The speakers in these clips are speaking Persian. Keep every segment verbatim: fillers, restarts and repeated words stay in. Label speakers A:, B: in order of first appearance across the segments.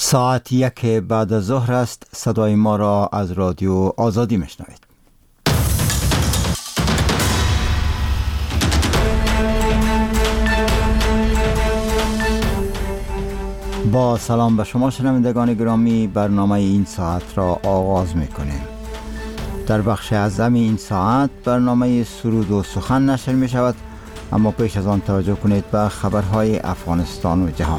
A: ساعت یک بعد از ظهر است. صدای ما را از رادیو آزادی میشنوید. با سلام به شما شنوندگان گرامی، برنامه این ساعت را آغاز میکنیم. در بخش اعظم این ساعت برنامه سرود و سخن نشر می شود، اما پیش از آن توجه کنید به خبرهای افغانستان و جهان.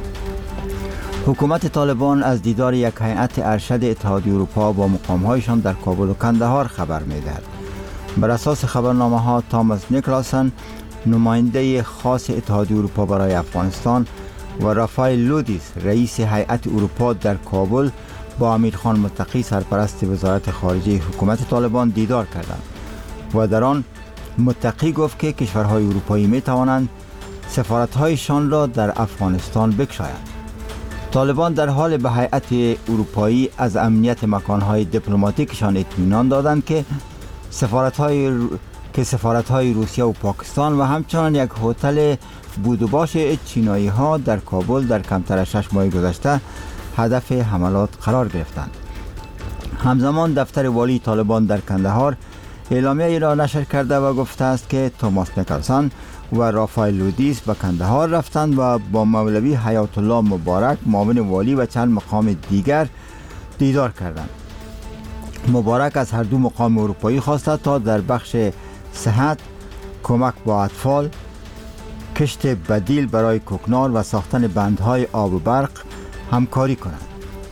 A: حکومت طالبان از دیدار یک هیئت ارشد اتحادیه اروپا با مقامهایشان در کابل و کندهار خبر می‌دهد. بر اساس خبرنامه ها، تاماس نیکلاسن، نماینده خاص اتحادیه اروپا برای افغانستان، و رافائل لودیس، رئیس هیئت اروپا در کابل، با امیرخان متقی، سرپرست وزارت خارجه حکومت طالبان دیدار کردند و در آن متقی گفت که کشورهای اروپایی می توانند سفارت‌هایشان را در افغانستان بگشایند. طالبان در حال به هیئت اروپایی از امنیت مکانهای دیپلماتیکشان اطمینان دادند که سفارت‌های که سفارت‌های روسیه و پاکستان و همچنان یک هتل بود و باش چینایی ها در کابل در کمتر از شش ماه گذشته هدف حملات قرار گرفتند. همزمان دفتر والی طالبان در کندهار اعلامیه را نشر کرده و گفته است که تاماس نیکلسن و رافائل لودیس به کندهار رفتند و با مولوی حیات الله مبارک، معاون والی و چند مقام دیگر دیدار کردند. مبارک از هر دو مقام اروپایی خواسته تا در بخش صحت، کمک با اطفال، کشت بدیل برای کوکنار و ساختن بندهای آب و برق همکاری کنند.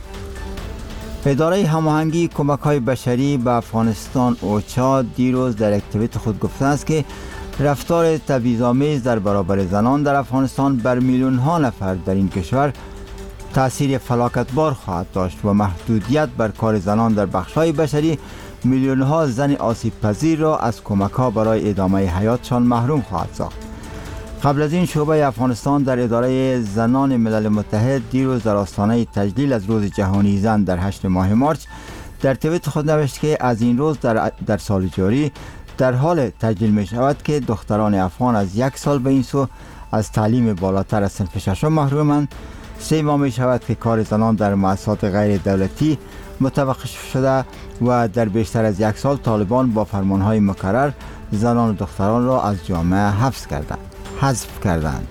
A: اداره هماهنگی کمک‌های بشری به افغانستان اوچا دیروز در یک توییت خود گفته است که رفتار تبعیض‌آمیز در برابر زنان در افغانستان بر میلیون ها نفر در این کشور تأثیر فلاکتبار خواهد داشت و محدودیت بر کار زنان در بخش‌های بشری میلیون ها زن آسیب پذیر را از کمک‌ها برای ادامه حیاتشان محروم خواهد ساخت. قبل از این شعبه افغانستان در اداره زنان ملل متحد دیروز در آستانه تجلیل از روز جهانی زن در هشت ماه مارس در توییت خود نوشت که از این روز در, در سال جاری در حال تجلیل می شود که دختران افغان از یک سال به این سو از تعلیم بالاتر از صنف ششم محرومند. سه ماه می شود که کار زنان در مؤسسات غیر دولتی متوقف شده و در بیشتر از یک سال طالبان با فرمانهای مکرر زنان و دختران را از جامعه حذف کردند. حذف کردند.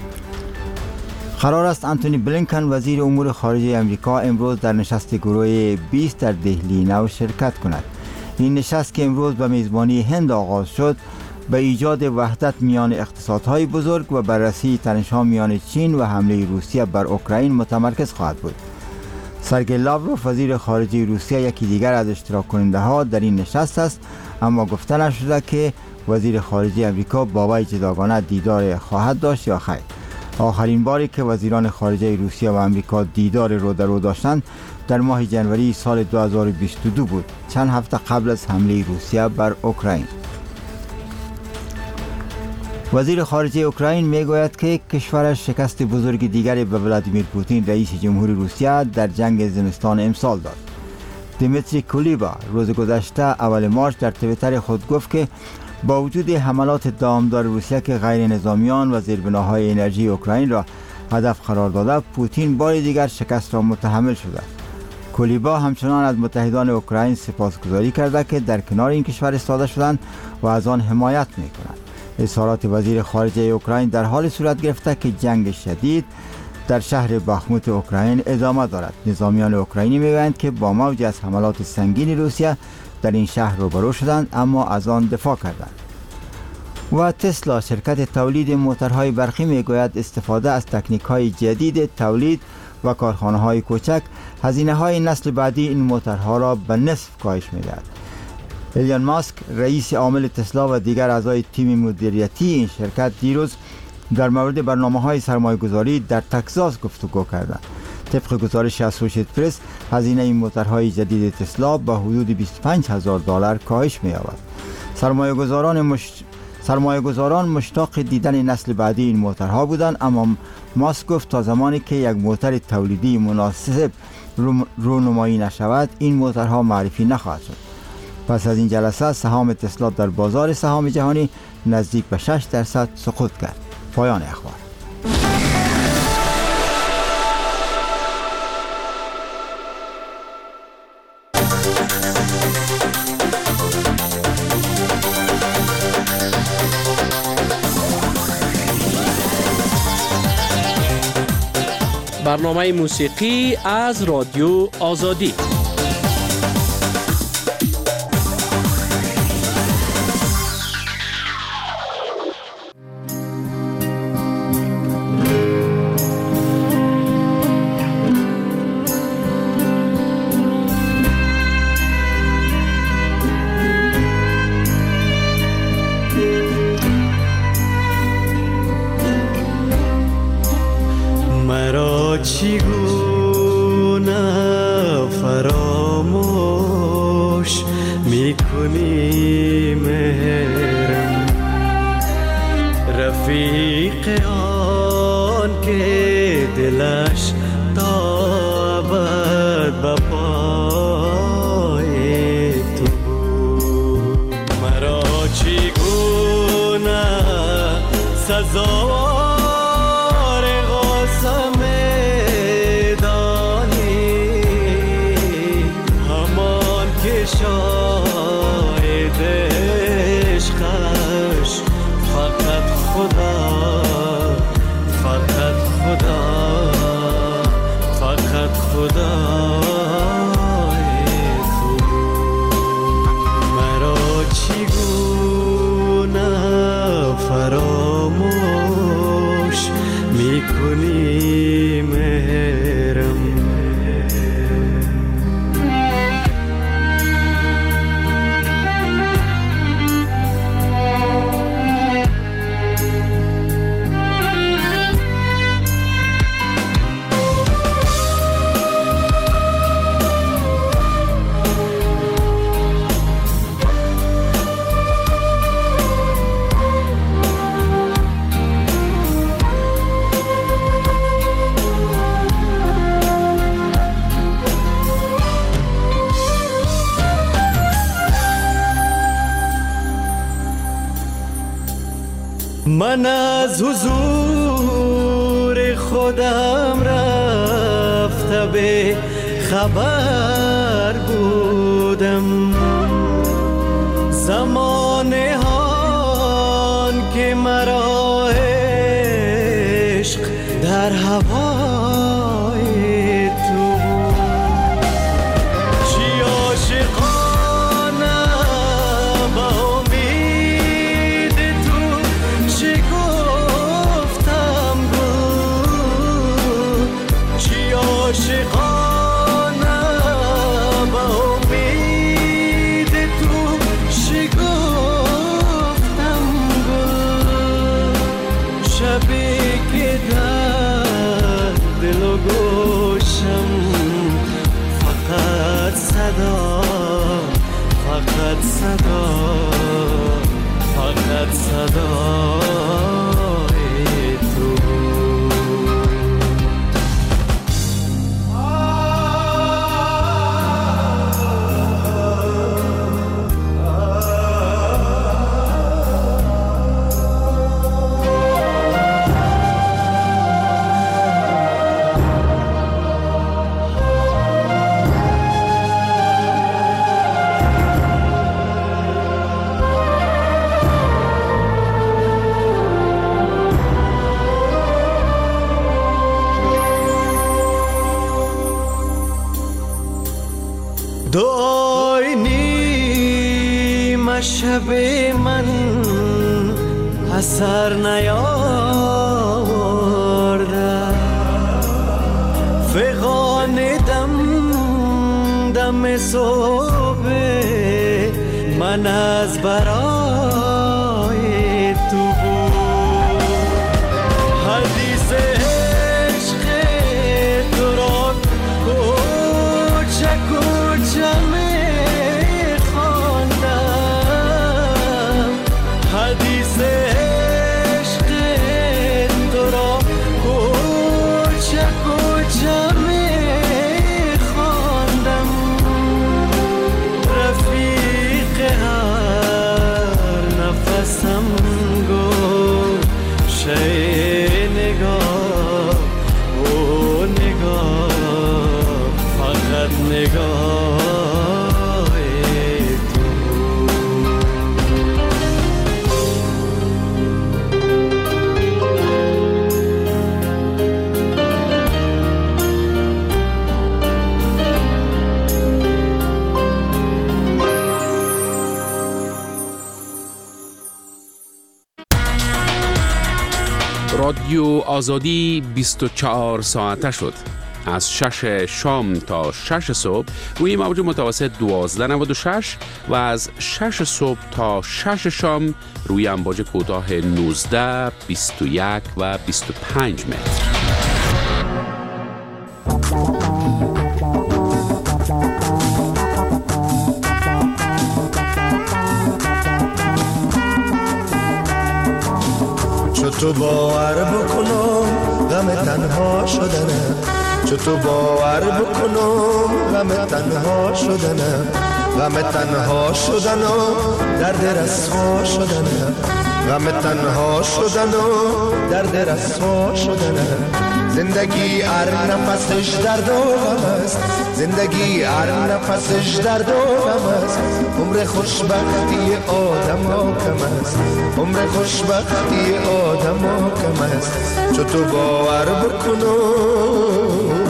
A: قرار است انتونی بلینکن وزیر امور خارجه امریکا امروز در نشست گروه بیست در دهلی نو شرکت کند. این نشست که امروز به میزبانی هند آغاز شد به ایجاد وحدت میان اقتصادهای بزرگ و بررسی تنش‌ها میان چین و حمله روسیه بر اوکراین متمرکز خواهد بود. سرگئی لاوروف وزیر خارجه روسیه یکی دیگر از اشتراک کننده ها در این نشست است، اما گفته نشده که وزیر خارجه امریکا با وی جداگانه دیدار خواهد داشت یا خیر. آخرین باری که وزیران خارجه روسیه و امریکا دیدار رو در رو داشتند در ماه جنوری سال دو هزار و بیست و دو بود، چند هفته قبل از حمله روسیه بر اوکراین. وزیر خارجه اوکراین میگوید که کشورش شکست بزرگ دیگری به ولادیمیر پوتین رئیس جمهوری روسیه در جنگ زمستان امسال داد. دیمیتری کولیبا روز گذشته اول مارس در توییتر خود گفت که با وجود حملات دامدار روسیه که غیر نظامیان و زیربناهای انرژی اوکراین را هدف قرار داده، پوتین بار دیگر شکست را متحمل شده. کولیبا همچنان از متحدان اوکراین سپاسگزاری کرده که در کنار این کشور ایستاده شدند و از آن حمایت می‌کنند. اظهارات وزیر خارجه اوکراین در حال صورت گرفته که جنگ شدید در شهر باخموت اوکراین ادامه دارد. نظامیان اوکراینی می‌گویند که با موج از حملات سنگین روسیه در این شهر روبرو شدند اما از آن دفاع کردند. و تسلا، شرکت تولید موتورهای برقی، میگوید استفاده از تکنیک‌های جدید تولید و کارخانه‌های کوچک هزینه‌های نسل بعدی این موتورها را به نصف کاهش می‌دهد. ایلان ماسک، رئیس عامل تسلا و دیگر اعضای تیم مدیریتی این شرکت دیروز در مورد برنامه‌های سرمایه‌گذاری در تگزاس گفتگو کردند. طبق گزارش اسوشییتد پرس، هزینه این موتورهای جدید تسلا به حدود بیست و پنج هزار دلار کاهش می‌یابد. سرمایه‌گذاران مش... سرمایه‌گذاران مشتاق دیدن نسل بعدی این موتورها بودند، اما ماسک گفت تا زمانی که یک موتور تولیدی مناسب رونمایی نشود این موتورها معرفی نخواهد شد. پس از این جلسه سهام تسلا در بازار سهام جهانی نزدیک به شش درصد سقوط کرد. پایان اخبار.
B: برنامه موسیقی از رادیو آزادی.
C: چگونه فراموش میکنی مهرم، رفیق آن که دلش تا ابد به پای تو بود. مرا چگونه سزا شاید عشقش فقط خدا، فقط خدا، فقط خدا تو. مرا چگونه فراموش میکنی مهرم، من از حضور خودم رفته به خبر بودم، زمانه هان که مرا عشق در هوای تو، چی عاشقانه با امید تو، چی گفتم گو، چی عاشقانه با امید تو، چی گفتم گو، شبی که در دل و گوشم فقط صدا، فقط صدا، فقط صدای تو. دعای نیم شب من اثر نیاورده، فغان دم دم صبح من از برای تو بود، حدیث عشق تو را کوچه کوچه می خواندم، حدیث عشق تو را کوچه کوچه می خواندم، رفیق هر نفسم گفت شی نگاه، او نگاه، فقط نگاه تو.
D: رادیو آزادی بیست و چهار ساعته شد. از شش شام تا شش صبح روی موج متوسط دوازده نود و شش و از شش صبح تا شش شام روی امواج کوتاه نوزده، بیست و یک و بیست و پنج متر.
C: تو باور بکنم غم تنها شدنم، چو تو باور بکنم غم تنها شدنم، غم تنها شدنم درد رسوا شدنم، غم تنها شدنم درد رسوا شدنم. زندگی هر نفسش درد و غم است، زندگی هر نفسش درد و غم است. عمر خوشبختی آدم ها کم است، عمر خوشبختی آدم ها کم است. چو تو باور بکنم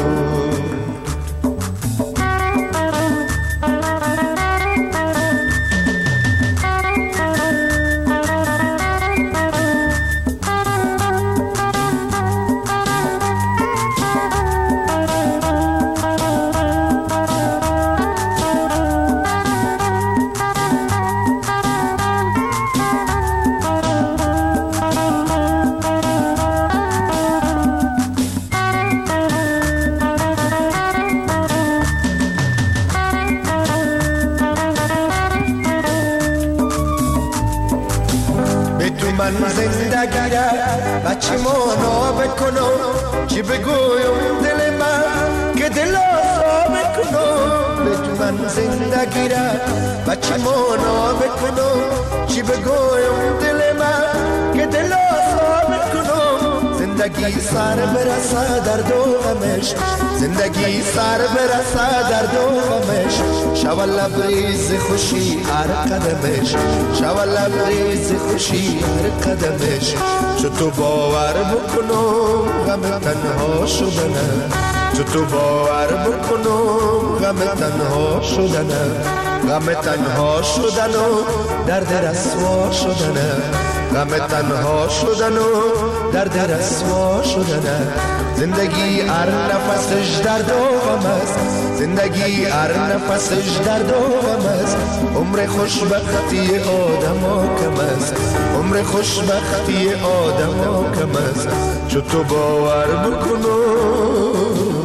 C: من زندگی را بچه مانا بکنم، چی بگویم دل من که دل آزا بکنم. به تو من زندگی را بچه مانا بکنم، چی بگویم دل من که دل آزا بکنم. زندگی سر برسه درد و غمش، زندگی سر برسه درد و غمش. شوال لبریز خوشی هر قدمش، شوال لبریز خوشی هر قدمش. چو تو باور بکنم غم تنها شدنم، چو تو باور بکنم غم تنها شدنم، غم تنها شدنم درد رسوا شدنم، غم تنها شدنم درد رسوا شدنم. زندگی هر نفسش درد و غم است، زندگی هر نفسش درد و غم است. عمر خوشبختی آدم ها کم است، عمر خوشبختی آدم ها کم است. چو تو باور بکنم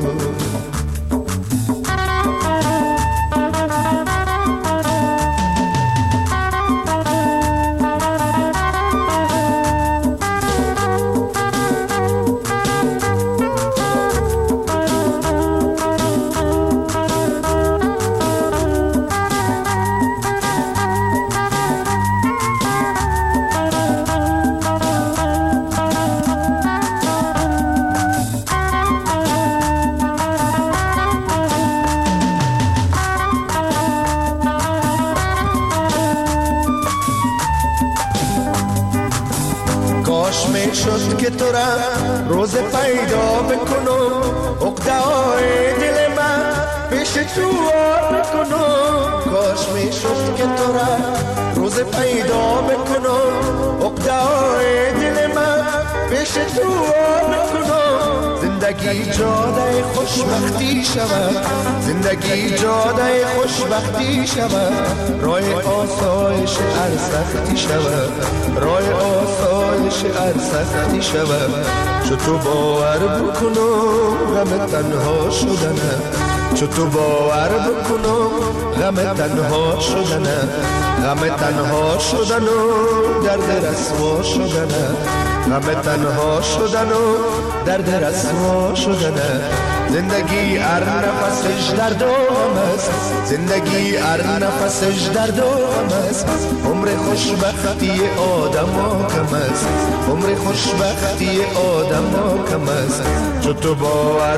C: شد که تو را روز پیدا بکنم، عقده های دل من پیش تو بکنم. کاش می شد که تو را روز پیدا بکنم، عقده های دل من پیش تو بکنم. زندگی جاده خوشبختی شود، زندگی جاده خوشبختی شود. راه آسایش هر سختی شود، راه آسایش هر سختی شود. چو تو باور بکنم غم تنها شدنم، چو تو باور بکنم غم تنها شدنم، غم تنها شدنم درد رسوا شدنم، غم تنها شدنم درد رسوا شدنم. زندگی هر نفسش درد و غم است، زندگی هر نفسش درد و غم است. عمر خوشبختی آدم ها کم است، عمر خوشبختی آدم ها کم است. چو تو باور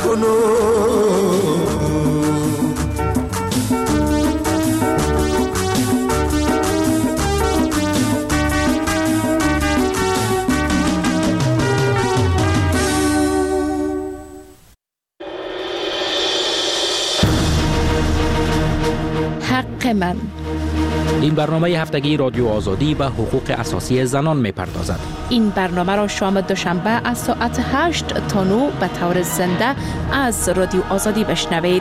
C: بکنم
E: حق من.
B: این برنامه هفتگی رادیو آزادی به حقوق اساسی زنان می‌پردازد.
E: این برنامه را شام دوشنبه از ساعت هشت تا نه به طور زنده از رادیو آزادی بشنوید.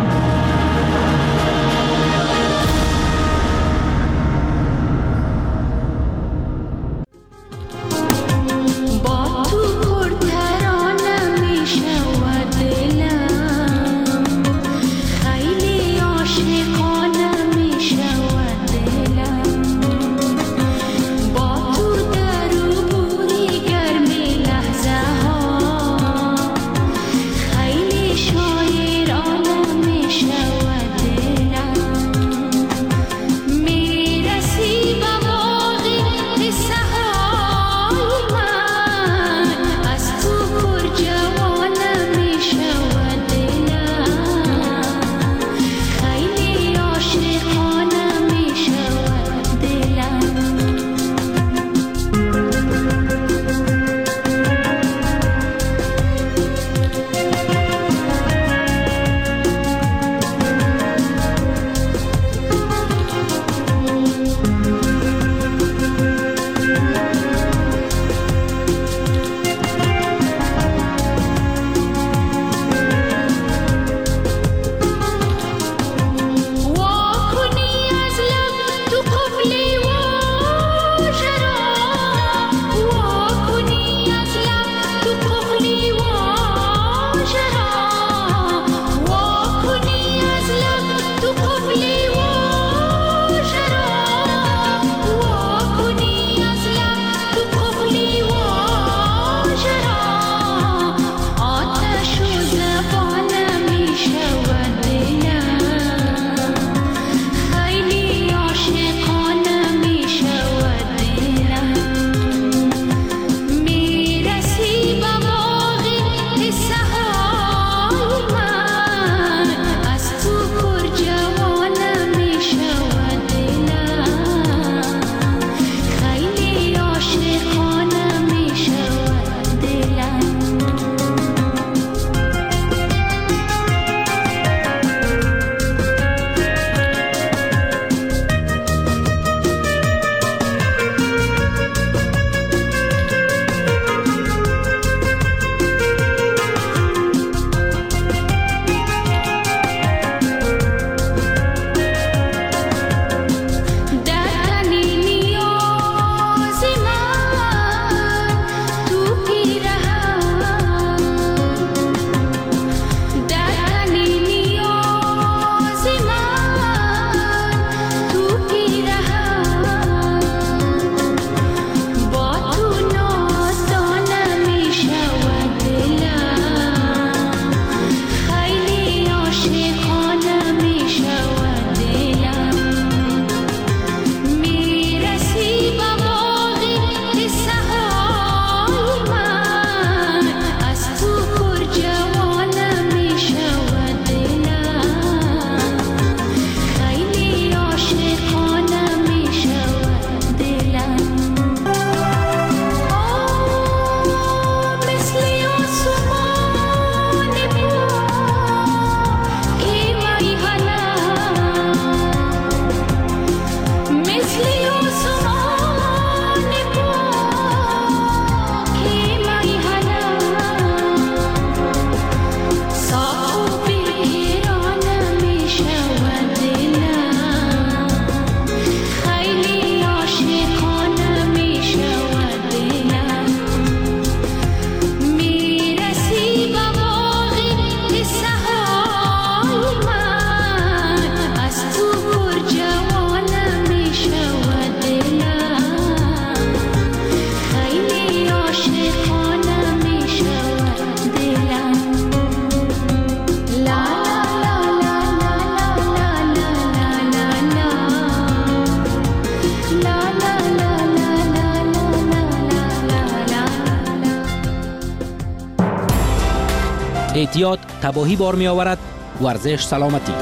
B: اعتیاد تباهی بار می آورد، ورزش سلامتی.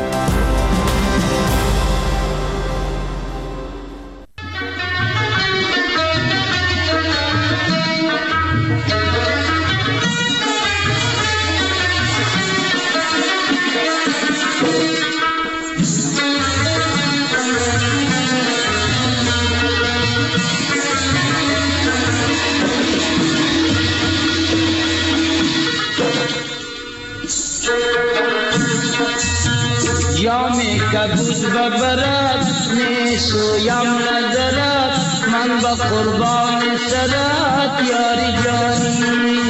F: جام کبود ببرد نیسویم ندارد من با قربان سرت یاری جانی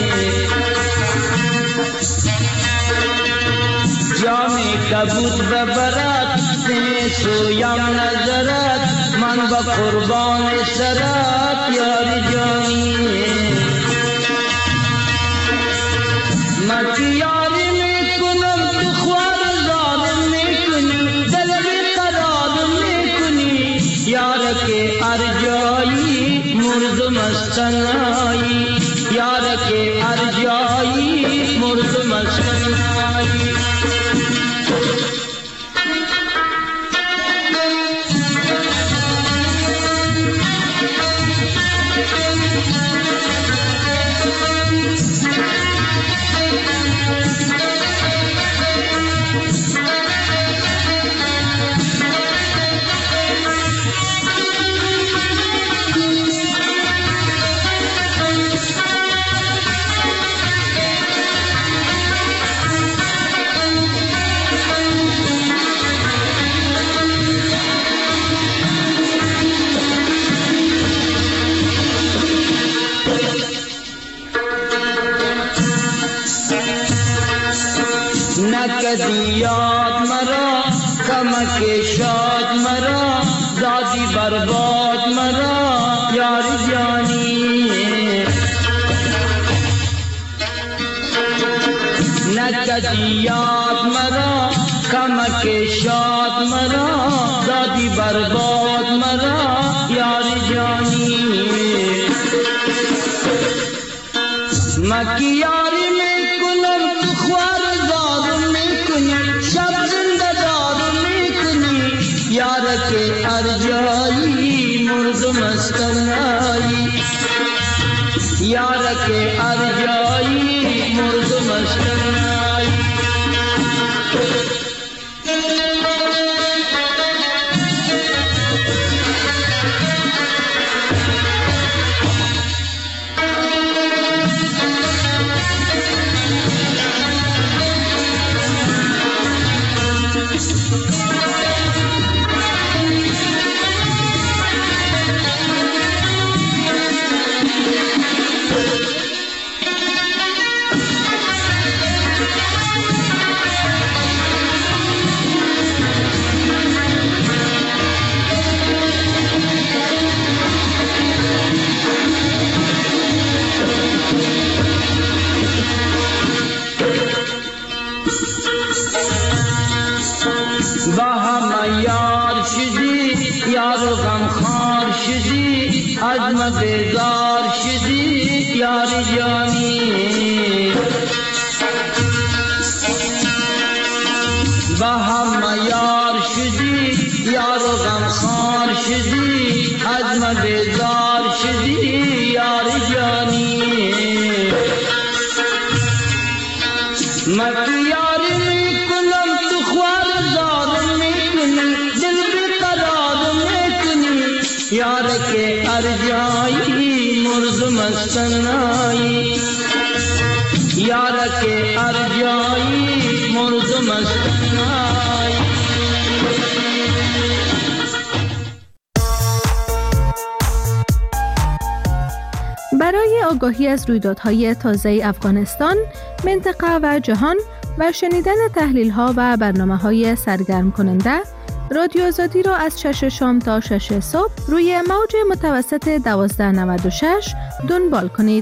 F: جام کبود ببرد نیسویم ندارد من با قربان سرت یاری جانی من که یاری میکنم تو خوار ظالم میکنی دل بیقرار میکنی یار که ارجایی مردم از تنهایی یار که ارجایی مردم از تنهایی نکدی یاد مرا کمک شاد مرا دادی برباد مرا یاری جانی نکدی یاد مرا کمک شاد مرا دادی برباد مرا یاری جانی مکی یاری میکنم تو خوار شب زنده دارم میکنی یار که ارجایی مردم از تنهایی یار که ارجایی مردم از تنهایی با هم یار شدی یار و غمخوار شدی عزم بیدار شدی یاری جانی با هم یار شدی یار و غمخوار شدی عزم بیدار شدی یاری جانی مکی یاری میکنم تو خوار ظالم میکنی دل بیقرار میکنی یار که ارجایی مردم از تنهایی یار که ارجایی مردم از تنهایی
E: برای آگاهی از رویدادهای تازه افغانستان، منطقه و جهان و شنیدن تحلیل‌ها و برنامه‌های سرگرم کننده، رادیو آزادی را از شش شام تا شش صبح روی موج متوسط دوازده نود و شش دنبال کنید.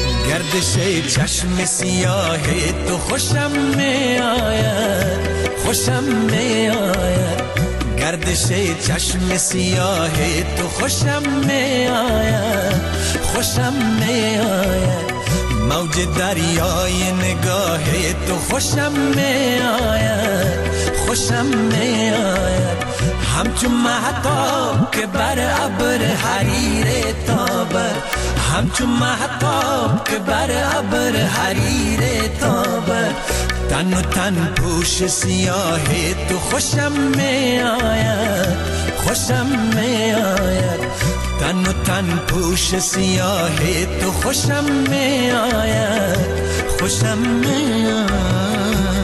G: گردش چشم سیاه تو خوشم می آید، خوشم میآید، گردش چشم سیاه تو خوشم میآید، خوشم میآید، موج دریای نگاه تو خوشم میآید، خوشم میآید، همچون مهتاب که بر ابر حریر تابد، همچون مهتاب که بر ابر حریر تابد، تن و تن پوش سیاه تو خوشم میآید، خوشم میآید، تن و تن پوش سیاه تو خوشم میآید، خوشم میآید.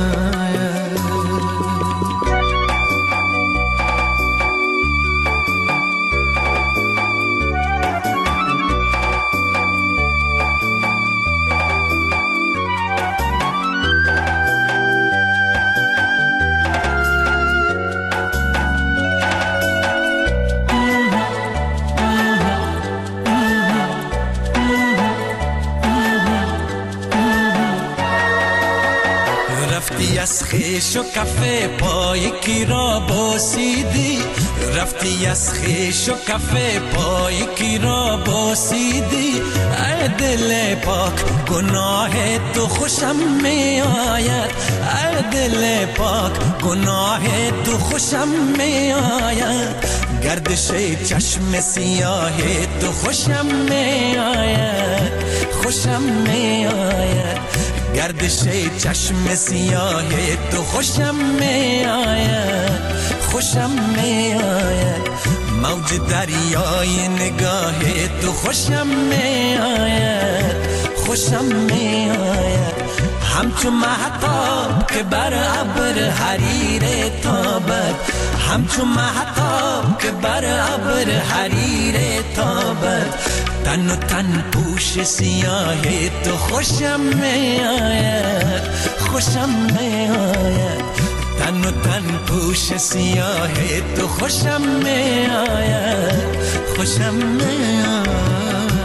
G: از خیش و کفه پای کی را بوسیدی، رفتی از خیش و کفه پای کی را بوسیدی، ای دل پاک گناه تو خوشم می آید، ای دل پاک گناه تو خوشم می آید، گردش چشم سیاه تو خوشم می آید، خوشم می آید، گردش چشم سیاه تو خوشم می آید، خوشم می آید، موج دریای نگاه تو خوشم می آید، خوشم می آید، همچون مهتاب که بر ابر حریر تابد، همچون مهتاب که بر ابر حریر تابد، تن و تن پوش سیاه تو خوشم می آید، خوشم می آید، تن و تن پوش سیاه تو خوشم می آید، خوشم می آید.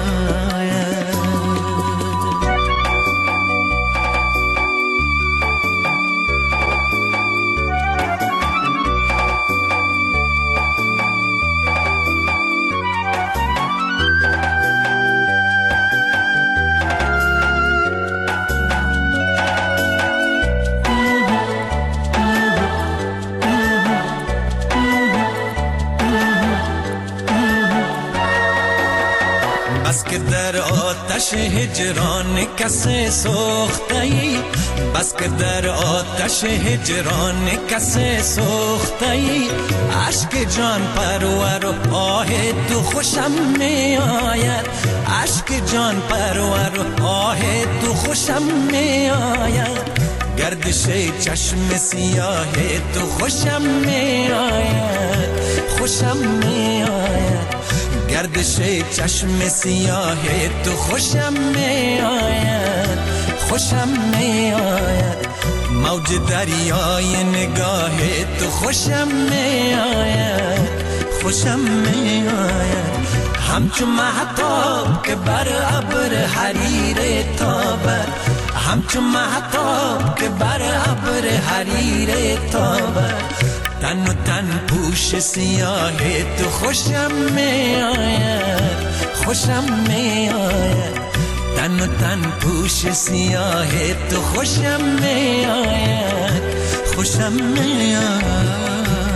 G: بس که در آتش هجران کسی سوخته‌ای، بس که در آتش هجران کسی سوخته‌ای، عشق جان پرور و آه تو خوشم می آید، عشق جان پرور و آه تو خوشم می آید، گردش چشم سیاه تو خوشم می آید، خوشم می آید، گردش چشم سیاه تو خوشم می آید، خوشم می آید، موج دریای نگاه تو خوشم می آید، خوشم می آید، همچون مهتاب که بر ابر حریر تابد، همچون مهتاب که بر ابر حریر تابد، تن و تن پوش سیاه تو خوشم می آید، خوشم می آید، تن و تن پوش سیاه تو خوشم می آید، خوشم می آید.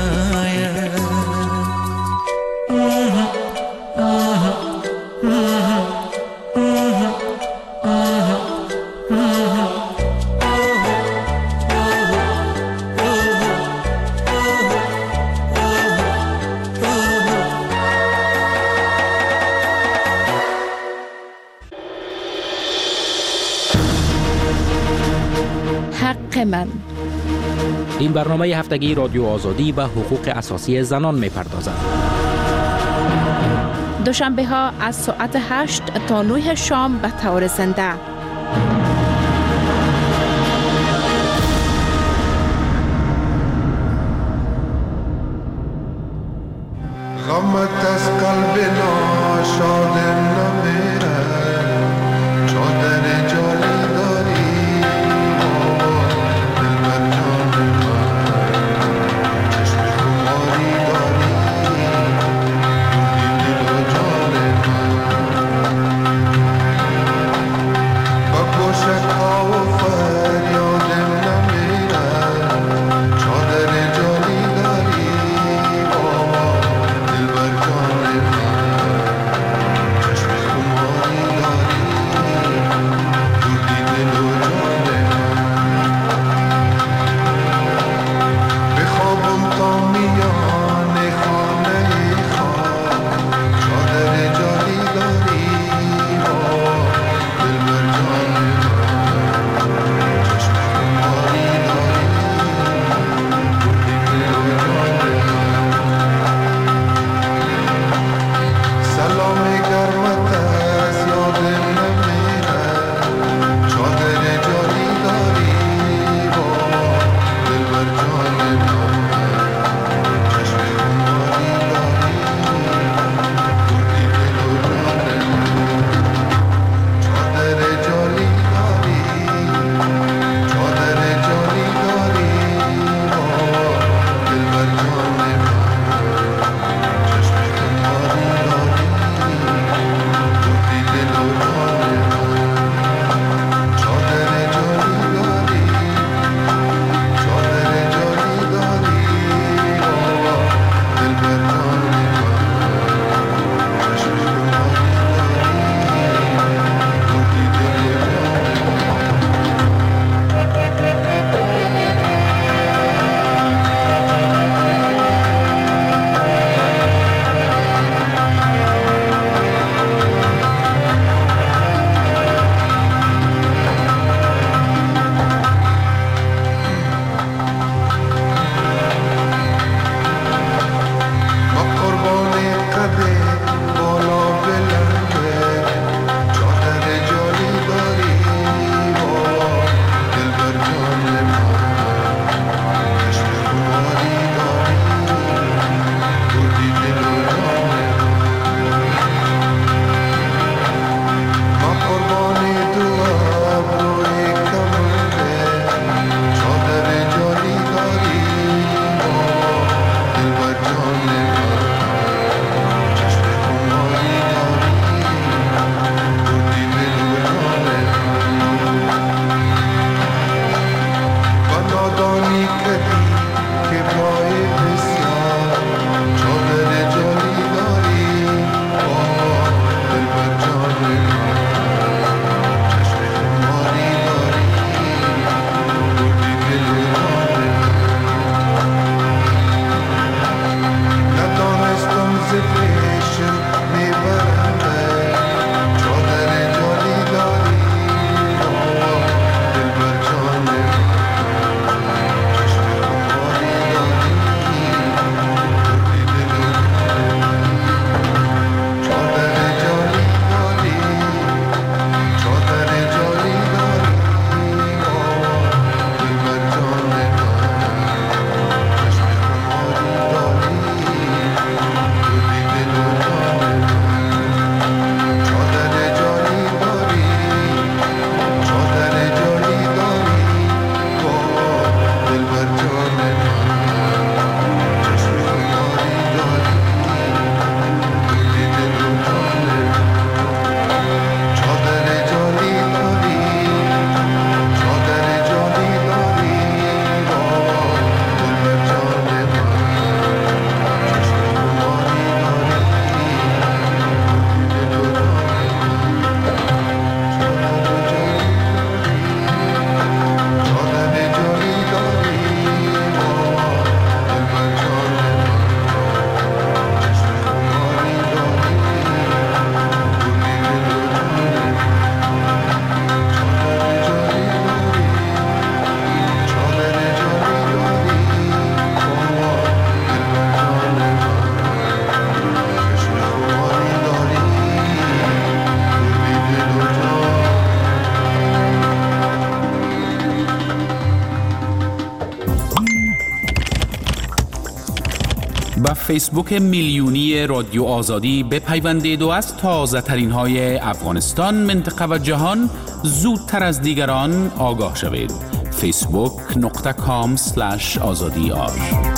E: حق من.
B: این برنامه هفتگی رادیو آزادی به حقوق اساسی زنان می‌پردازد.
E: دوشنبه ها از ساعت هشت تا نه شام به طور زنده.
C: غمت از قلب ناشاد نمیره، چادر جانی داری دلبر جان من.
D: به فیسبوک میلیونی رادیو آزادی بپیوندید و از تازه ترین های افغانستان، منطقه و جهان زودتر از دیگران آگاه شوید. فیسبوک نقطه کام سلش آزادی آر.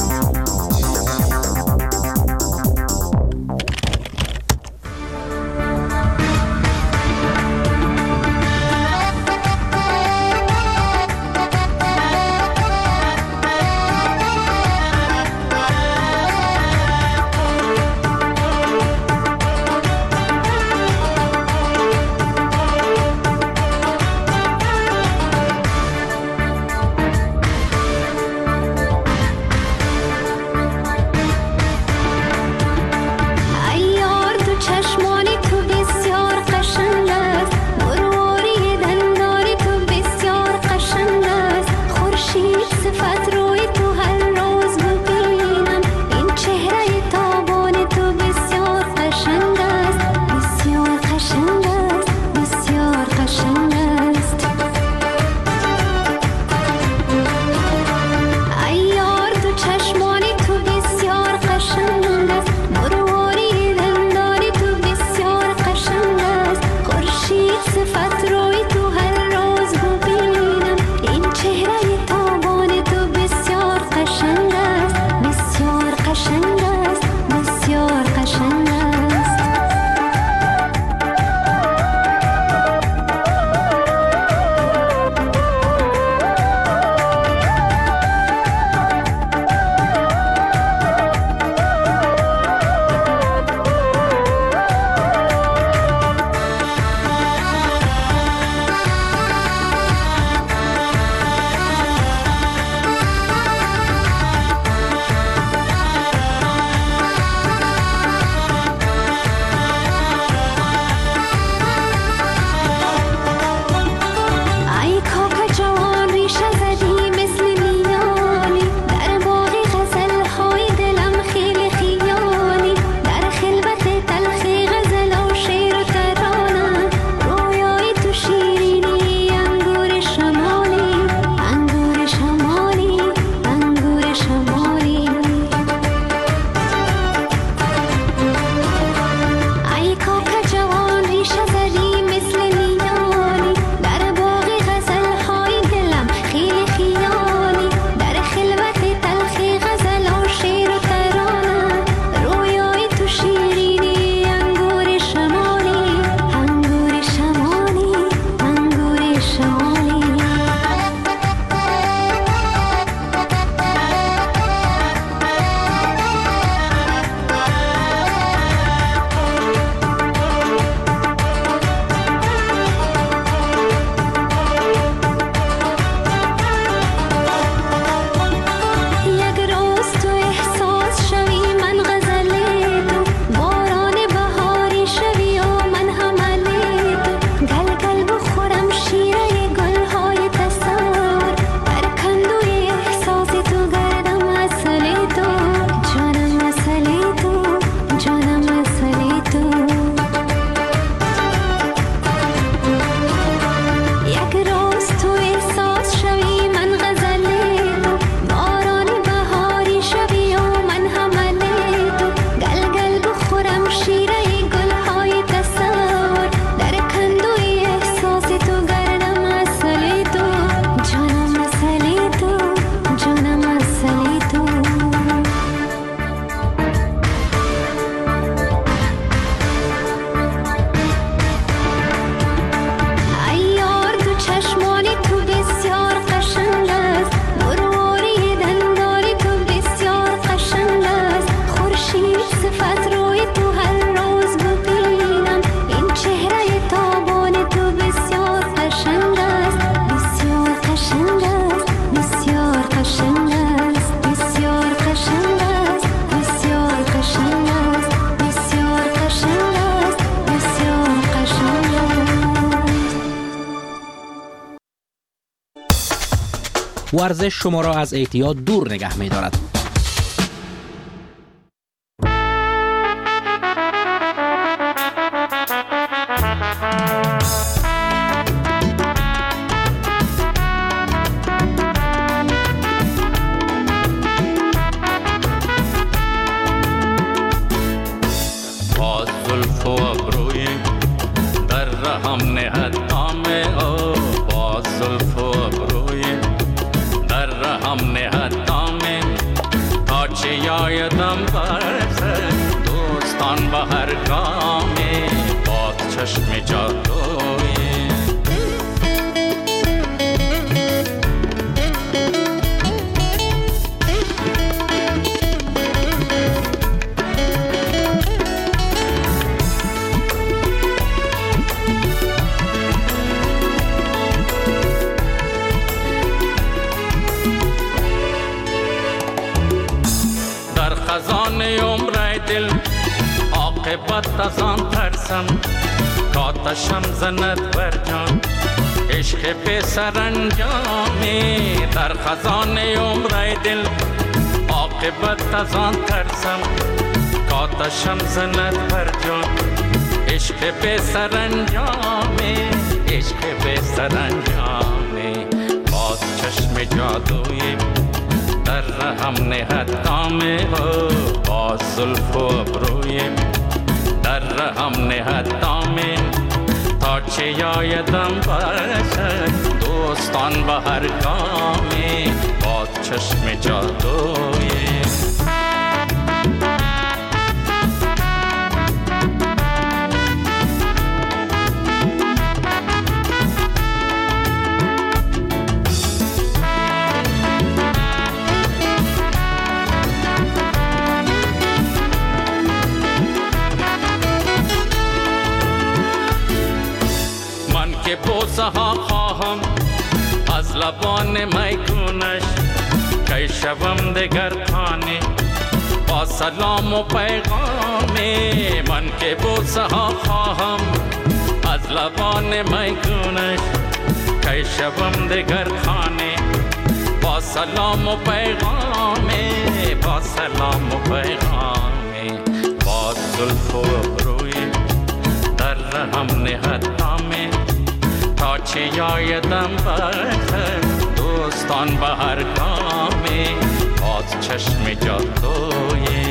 B: ورزش شما را از اعتیاد دور نگه می دارد.
H: چه آیدم برسه دوستان به هر گامی باد چشم جادوی. خزان عمر دل عاقبت از آن ترسم کاتشم زند بر جان عشق به سرانجامی. در خزان عمر دل عاقبت از آن ترسم کاتشم زند بر جان عشق به سرانجامی. عشق به سرانجامی باد چشم جادویی در رحم نهد کامه با زلف و ابروی در رحم نهد کامه تا چه آیدم برسد دوستان به هر گامی با چشم جادوی. که بوسه ها خواهم از لبان میگونش که شوم دگر خانه با سلام و پیغامی. من که بوسه ها خواهم از لبان میگونش که شوم دگر خانه با سلام و پیغامی. با سلام و پیغامی با زلف و ابروی در رحم نهد کامه تا چه آیدم برسد دوستان به هر گامی باز چشم جادوی.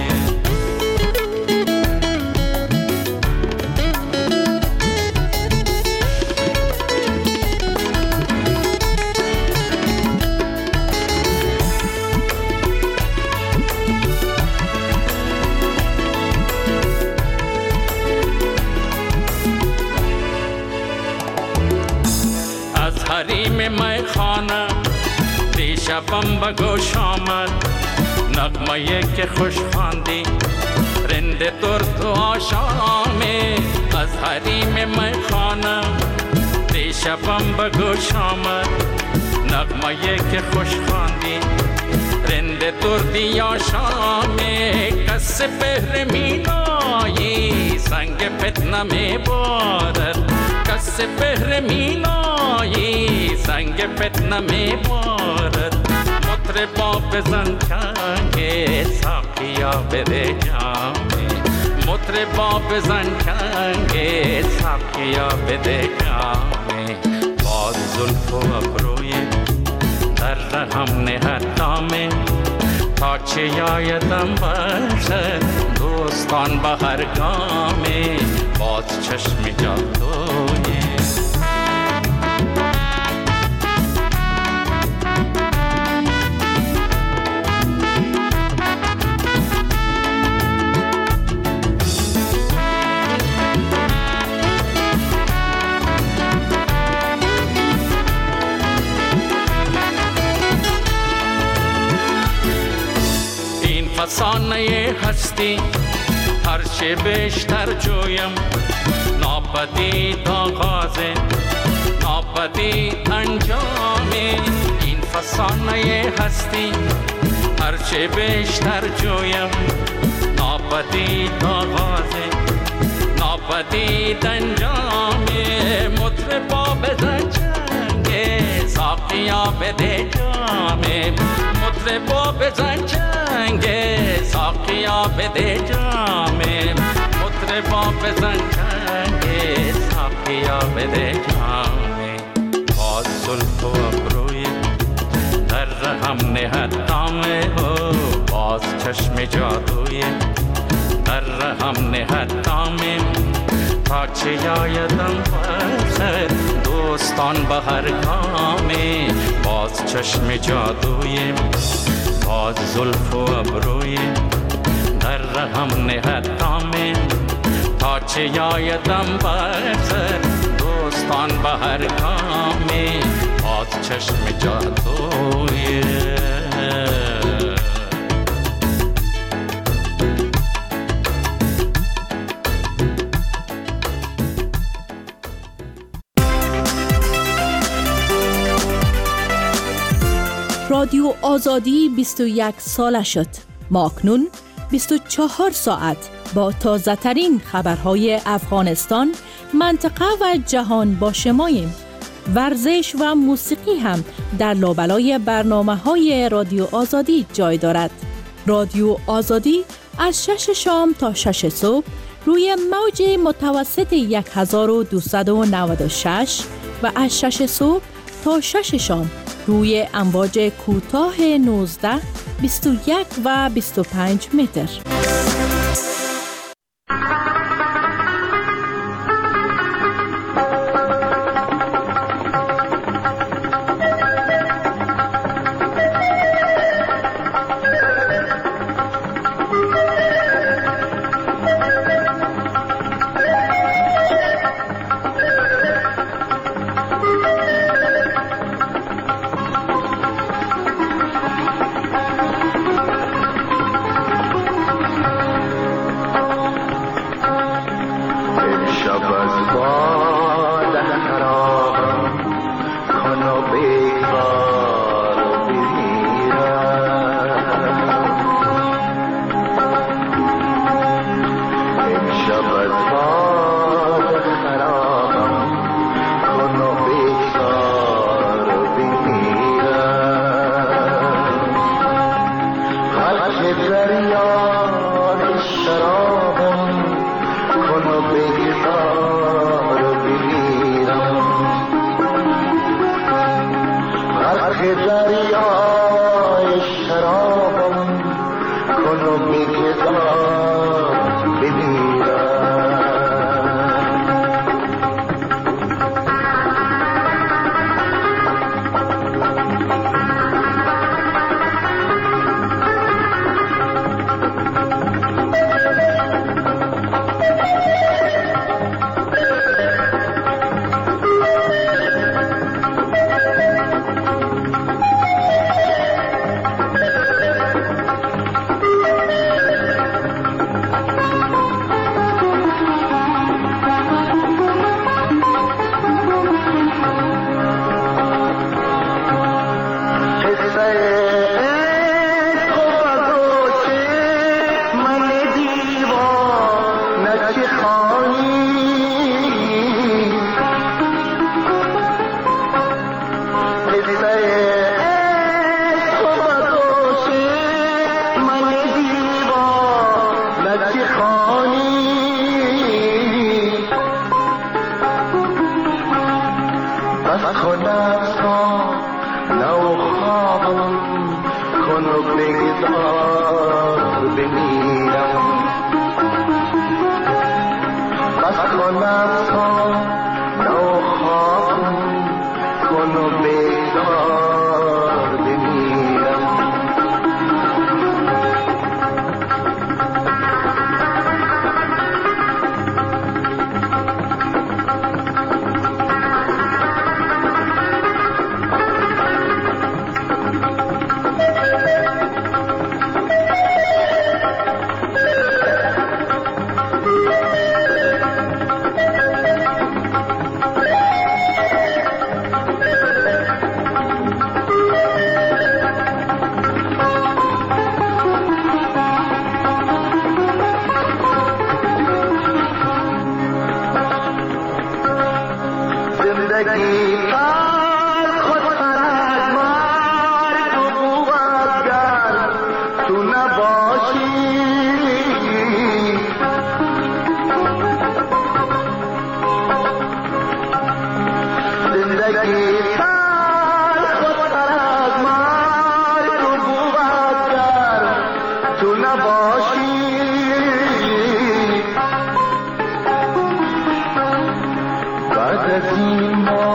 H: حریم میخانه دیشبم به گوش آمد نغمه که خوش خواندی رند درد و آشامی. از حریم میخانه دیشبم به گوش آمد نغمه که خوش خواندی رند دردی آشامی. کس بهر مینایی سنگ فتنه می بارد کس بهر مینایی سنگ فتنه می بارد. مطربا بزن چنگ ساقیا بده جامی. مطربا بزن چنگ ساقیا بده جامی. با زلف و ابروی در رحم نهد دامه تا چه آیدم برسد دوستان به هر گامی باز چشم جادوی. فسانه هستی هر چه بیشتر جویم ناپدید آغاز ناپدید انجامی. این فسانه هستی هر چه بیشتر جویم ناپدید آغاز ناپدید انجامی. مطربا بزن چنگ ساقیا بده جامی. مطربا بزن چنگ ساقیا بده جامی. مطربا بزن چنگ ساقیا بده جامی. باز زلف و ابروی در رحم نهد دامه باز چشم جادوی در رحم نهد دامه تا چه آیدم برسد دوستان به هر گامی باز چشم جادوی باز زلف و ابروی در رقم نهد دامن تا چه یایدم برزد دوستان به هر کامی باز چشم جادوی
I: رادیو آزادی بیست و یک ساله شد. ما اکنون بیست و چهار ساعت با تازه ترین خبرهای افغانستان، منطقه و جهان با شماییم. ورزش و موسیقی هم در لابلای برنامه‌های رادیو آزادی جای دارد. رادیو آزادی از شش شام تا شش صبح روی موج متوسط هزار و دویست و نود و شش و از شش صبح تا شش شام روی امواج کوتاه نوزده، بیست و یک و بیست و پنج متر.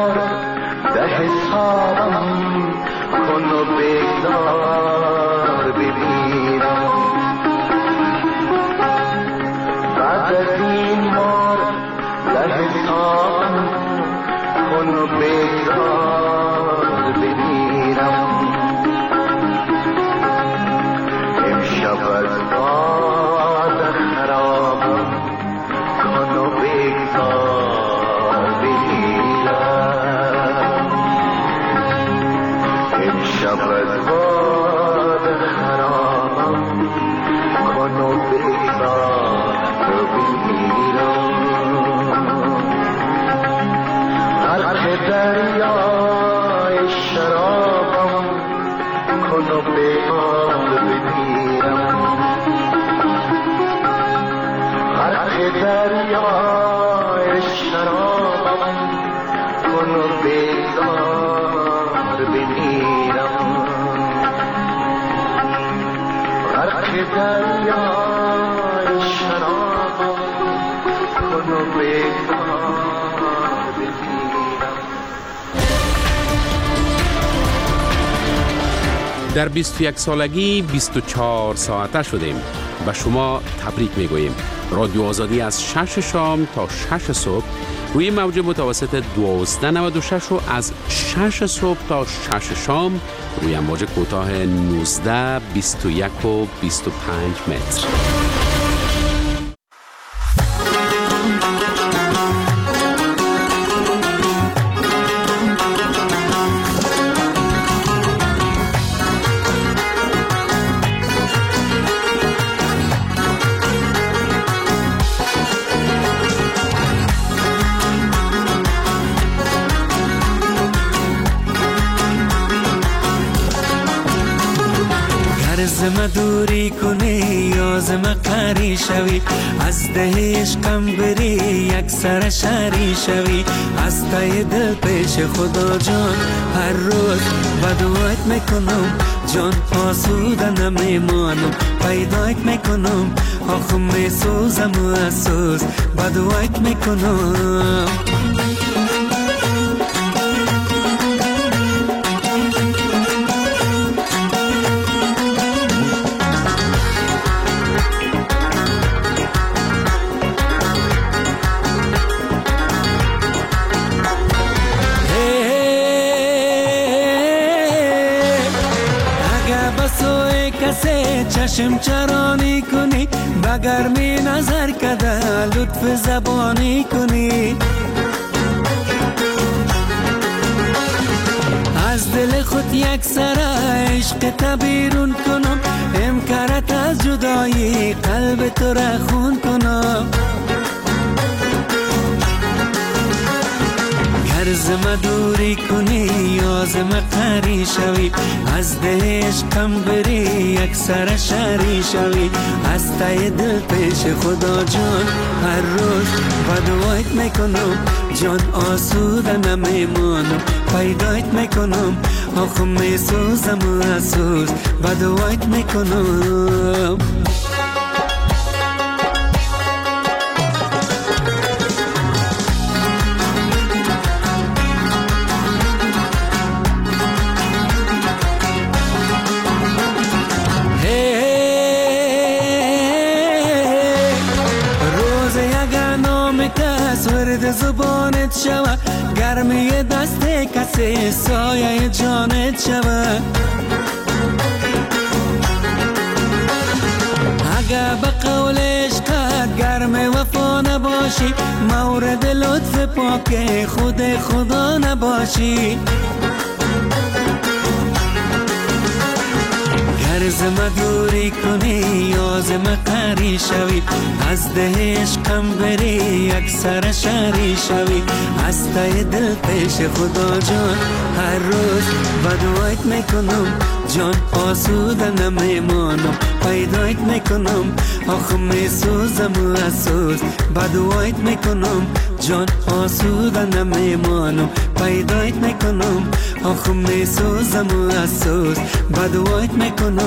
C: حسابم کن و بگذار امشب از باد خرابم کن و بگذار بگیرم امشب از باد خرابم کن و بگذار بگیرم غرق دریای شرابم کن و بگذار بگیرم غرق دریای شرابم کن و بگذار بگیرم غرق دریای شرابم کن و بگذار بگیرم.
D: در بیست و یک سالگی بیست و چهار ساعته شدیم. به شما تبریک میگوییم. رادیو آزادی از شش شام تا شش صبح روی موج متوسط دوازده نود و شش و از شش صبح تا شش شام روی موج کوتاه نوزده، بیست و یک و بیست و پنج متر.
G: زم دوری کنی یا زم قری شوی از ده عشقم بری یک سر شری شوی از تای دل پیش خدا جان هر روز بدوایت میکنم جان آسوده نمیمانم پیدایت میکنم آخ میسوزم و اسوز بدوایت میکنم چشم چرانی کنی بگر می نظر کده لطف زبانی کنی از دل خود یک سر عشق تبیرون کنم امکارت از جدایی قلب تو را خون کنم زم دوری کنی یا زم قری شوی از ده عشقم بری یک سر شری شوی از تای دل پیش خدا جان هر روز بدوایت میکنم جان آسوده نمیمانم پیدایت میکنم آخ میسوزم و اسوز بدوایت میکنم زبانت شوه گرمی دست کسی سایه جانت شوه اگه به قول عشقت گرم وفا نباشی مورد لطف پاک خود خدا نباشی گر زم دوری کنی یا زم قری شوی از ده عشقم بری یک سر شری شوی از تای دل پیش خدا جان هر روز بدوایت میکنم جان آسوده نمیمانم پیدایت میکنم آخ میسوزم و اسوز بدوایت میکنم جان آسوده نمیمانم پیدایت میکنم آخ میسوزم و اسوز بدوایت میکنم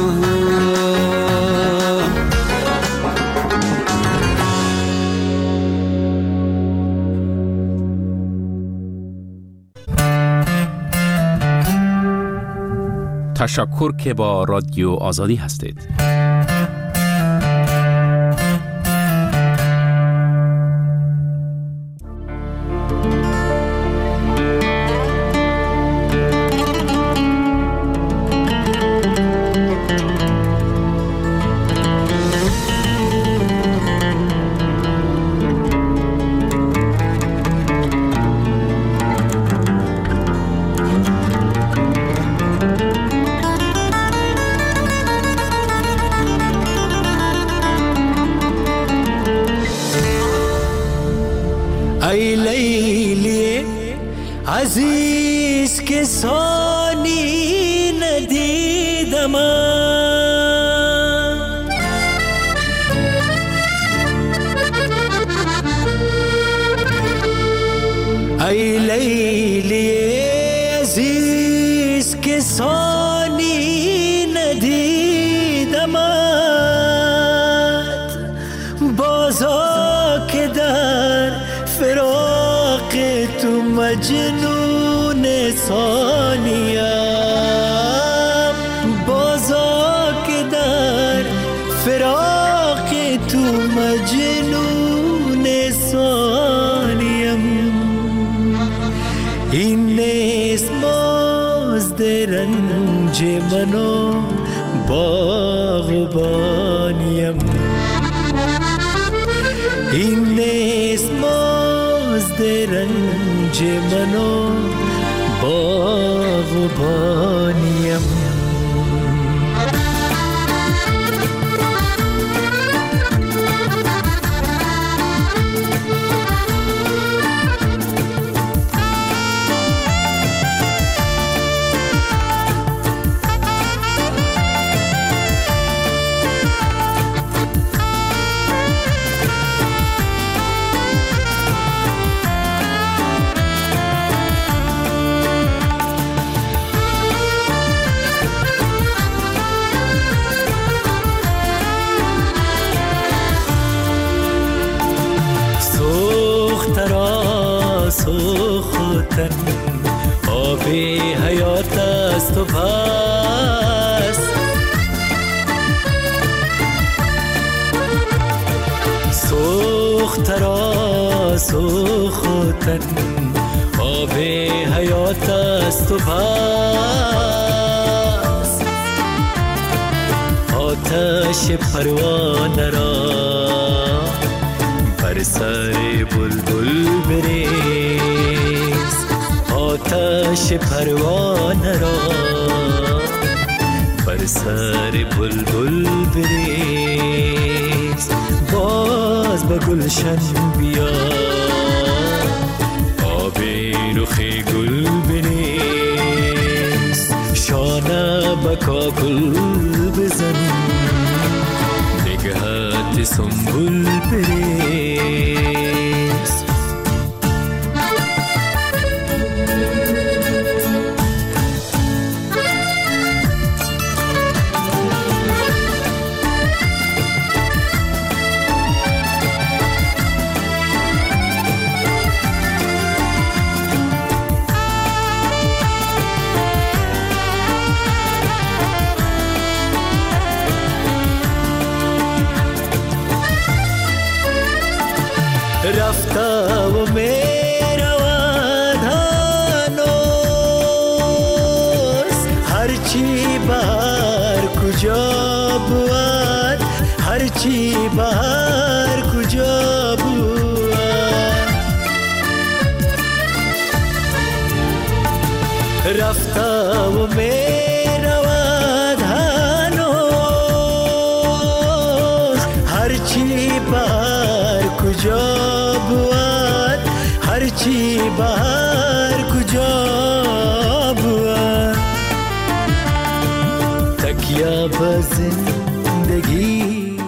D: تشکر که با رادیو آزادی هستید.
G: ای لیلی عزیز که ثانی ندیدم ای لیلی عزیز که ثانی ندیدمت بازا که در فراق تو مجنون ثانیم بازا که در فراق تو مجنون ثانیم این نیست مزد رنج منو باغبانیم این نیست مزد رنج منو باغبانیم سوختن آب حیات است و پس سوخت را سوختن آب حیات است و پس آتش پروانه را بر سر بلبل بریز آتش پروانه را بر سر بلبل بریز باز به گلشن بیا آب رخ گل بریز شانه به کاکل بزن نگهت سنبول بریز رفته و می رود هنوز هرچی بر کجا بود هرچی بر کجا بود رفته و می رود هنوز هرچی بر کجا بود هرچی بر کجا بود تکیه به زندگی